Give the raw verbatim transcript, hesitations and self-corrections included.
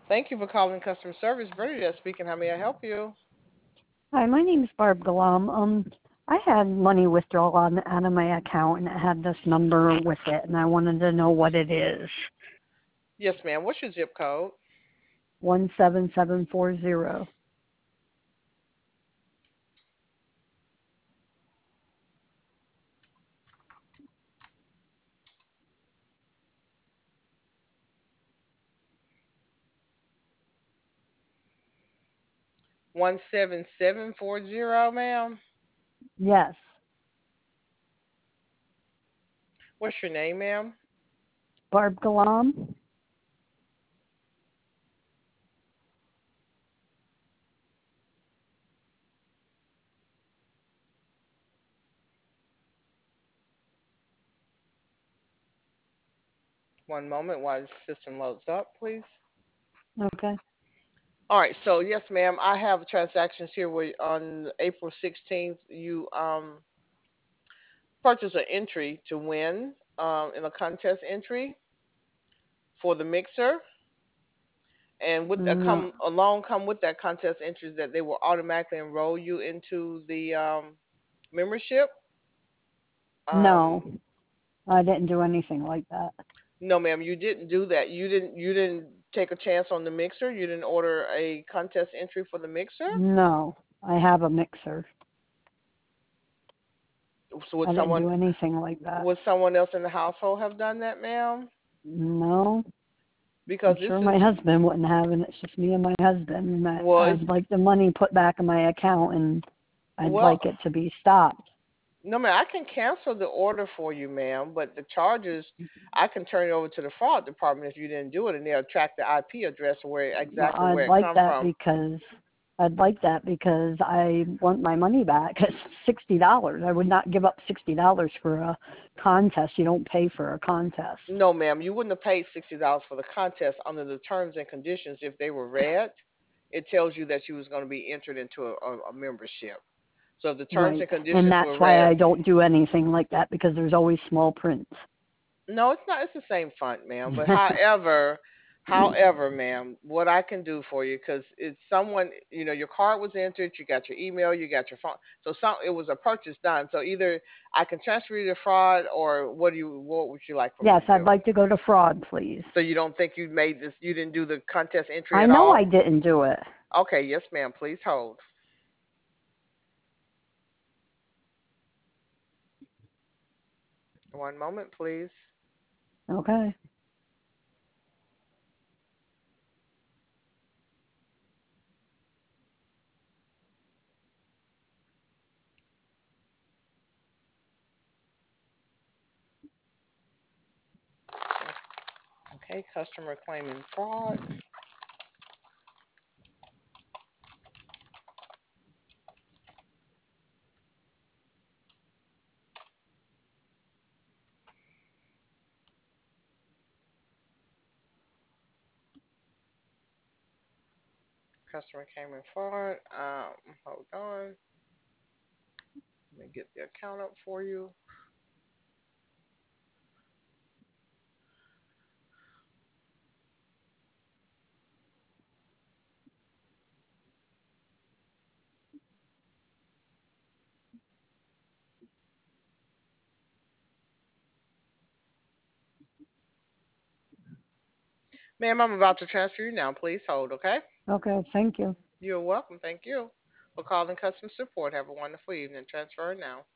Thank you for calling customer service. Bernadette speaking. How may I help you? Hi, my name is Barb Galam. Um, I had money withdrawal on, out of my account, and it had this number with it, and I wanted to know what it is. Yes, ma'am. What's your zip code? One seven seven four zero. One seven seven four zero, ma'am. Yes, What's your name, ma'am? Barb Galam. One moment while the system loads up, please. Okay. All right. So yes, ma'am. I have transactions here where on April sixteenth you um purchased an entry to win um in a contest entry for the mixer, and with that No, come along come with that contest entry that they will automatically enroll you into the um membership. no, Um, I didn't do anything like that. No, ma'am, you didn't do that. You didn't you didn't take a chance on the mixer. You didn't order a contest entry for the mixer. No, I have a mixer. So would I didn't someone do anything like that. would someone else in the household have done that, ma'am? No, I'm Because sure this my is husband wouldn't have, and it's just me and my husband. And I- well, it's I'd like the money put back in my account, and I'd well, like it to be stopped. no, ma'am, I can cancel the order for you, ma'am, but the charges I can turn it over to the fraud department if you didn't do it, and they'll track the I P address where Well, exactly I'd where it like come that from. because I'd like that because I want my money back. It's sixty dollars. I would not give up sixty dollars for a contest. You don't pay for a contest. No, ma'am, you wouldn't have paid sixty dollars for the contest under the terms and conditions if they were read. It tells you that you was going to be entered into a, a, a membership. So if the terms Right. and And conditions that's were why read, I don't do anything like that because there's always small print. no, it's not. It's the same font, ma'am. But however, however, ma'am, what I can do for you, because it's someone, you know, your card was entered, you got your email, you got your phone, so some it was a purchase done. So either I can transfer you to fraud, or what do you, what would you like for me Yes, to I'd do? like to go to fraud, please. So you don't think you made this, you didn't do the contest entry I at know I all? didn't do it. Okay, yes, ma'am. Please hold. One moment, please. Okay. Okay, customer claiming fraud. Customer claiming fraud. Um, hold on. Let me get the account up for you. Ma'am, I'm about to transfer you now. Please hold, okay? Okay, thank you. You're welcome. Thank you for calling customer support. Have a wonderful evening. Transfer now.